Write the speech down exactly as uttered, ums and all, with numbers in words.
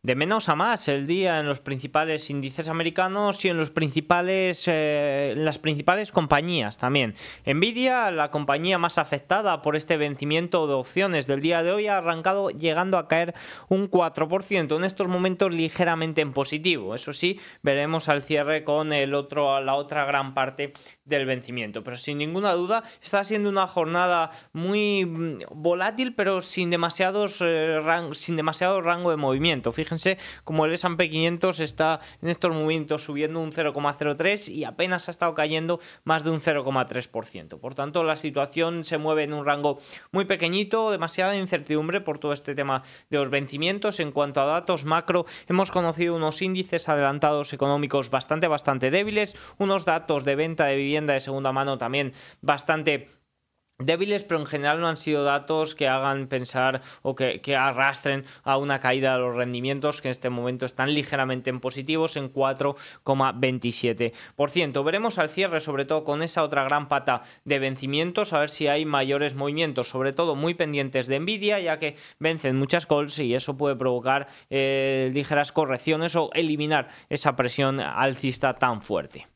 De menos a más el día en los principales índices americanos y en los principales, eh, en las principales compañías también. Nvidia, la compañía más afectada por este vencimiento de opciones del día de hoy, ha arrancado llegando a caer un cuatro por ciento. En estos momentos ligeramente en positivo. Eso sí, veremos al cierre con el otro, la otra gran parte del vencimiento. Pero sin ninguna duda está siendo una jornada muy volátil, pero sin demasiados, eh, ran- sin demasiado rango de movimiento. Fíjense Fíjense como el S and P quinientos está en estos momentos subiendo un cero coma cero tres y apenas ha estado cayendo más de un cero coma tres por ciento. Por tanto, la situación se mueve en un rango muy pequeñito, demasiada incertidumbre por todo este tema de los vencimientos. En cuanto a datos macro, hemos conocido unos índices adelantados económicos bastante, bastante débiles, unos datos de venta de vivienda de segunda mano también bastante débiles, pero en general no han sido datos que hagan pensar o que, que arrastren a una caída de los rendimientos, que en este momento están ligeramente en positivos en cuatro coma veintisiete por ciento. Veremos al cierre, sobre todo con esa otra gran pata de vencimientos, a ver si hay mayores movimientos, sobre todo muy pendientes de Nvidia, ya que vencen muchas calls y eso puede provocar eh, ligeras correcciones o eliminar esa presión alcista tan fuerte.